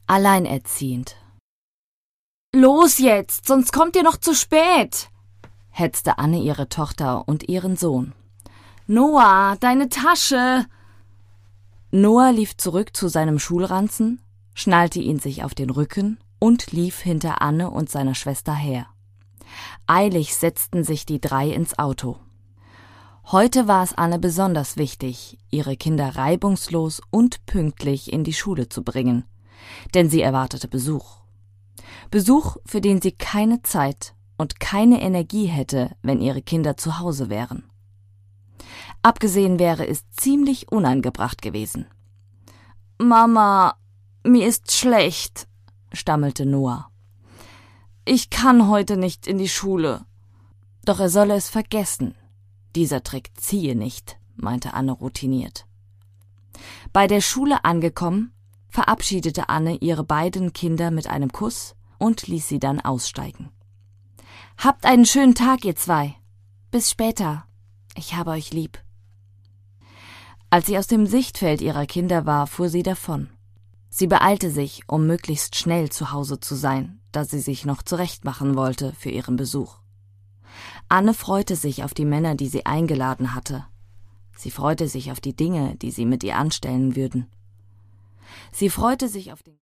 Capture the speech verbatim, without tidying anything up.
alleinerziehend. »Los jetzt, sonst kommt ihr noch zu spät«, hetzte Anne ihre Tochter und ihren Sohn. »Noah, deine Tasche!« Noah lief zurück zu seinem Schulranzen, schnallte ihn sich auf den Rücken und lief hinter Anne und seiner Schwester her. Eilig setzten sich die drei ins Auto. Heute war es Anne besonders wichtig, ihre Kinder reibungslos und pünktlich in die Schule zu bringen, denn sie erwartete Besuch. Besuch, für den sie keine Zeit und keine Energie hätte, wenn ihre Kinder zu Hause wären. Abgesehen wäre es ziemlich unangebracht gewesen. »Mama, mir ist schlecht«, stammelte Noah. »Ich kann heute nicht in die Schule.« Doch er solle es vergessen. Dieser Trick ziehe nicht, meinte Anne routiniert. Bei der Schule angekommen, verabschiedete Anne ihre beiden Kinder mit einem Kuss und ließ sie dann aussteigen. »Habt einen schönen Tag, ihr zwei. Bis später. Ich habe euch lieb.« Als sie aus dem Sichtfeld ihrer Kinder war, fuhr sie davon. Sie beeilte sich, um möglichst schnell zu Hause zu sein, da sie sich noch zurechtmachen wollte für ihren Besuch. Anne freute sich auf die Männer, die sie eingeladen hatte. Sie freute sich auf die Dinge, die sie mit ihr anstellen würden. Sie freute sich auf den